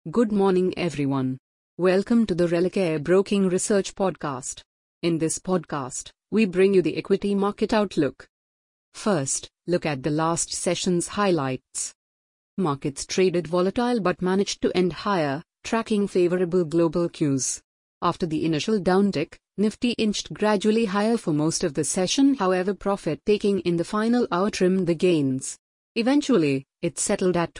Good morning, everyone. Welcome to the Relicare Broking Research Podcast. In this podcast, we bring you the equity market outlook. First, look at the last session's highlights. Markets traded volatile but managed to end higher, tracking favorable global cues. After the initial downtick, Nifty inched gradually higher for most of the session, however, profit-taking in the final hour trimmed the gains. Eventually, it settled at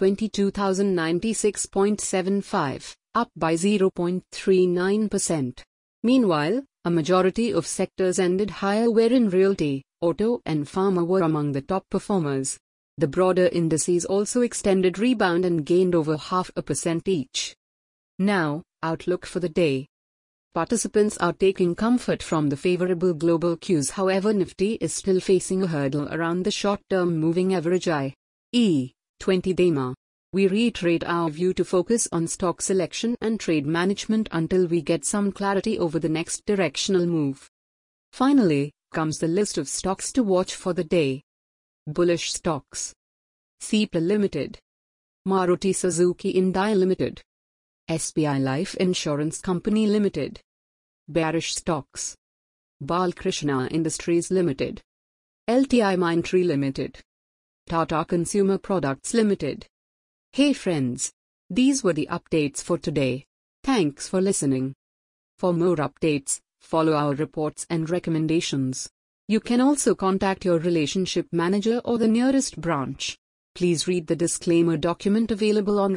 22,096.75, up by 0.39%. Meanwhile, a majority of sectors ended higher, wherein realty, auto and pharma were among the top performers. The broader indices also extended rebound and gained over 0.5% each. Now, outlook for the day. Participants are taking comfort from the favorable global cues, however Nifty is still facing a hurdle around the short-term moving average E20 DEMA. We reiterate our view to focus on stock selection and trade management until we get some clarity over the next directional move. Finally, comes the list of stocks to watch for the day. Bullish stocks: Cipla Limited, Maruti Suzuki India Limited, SBI Life Insurance Company Limited. Bearish stocks: Balkrishna Industries Limited, LTI Mindtree Limited, Tata Consumer Products Limited. Hey friends, these were the updates for today. Thanks for listening. For more updates, follow our reports and recommendations. You can also contact your relationship manager or the nearest branch. Please read the disclaimer document available on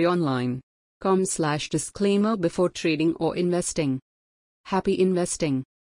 religaryonline.com/disclaimer before trading or investing. Happy investing!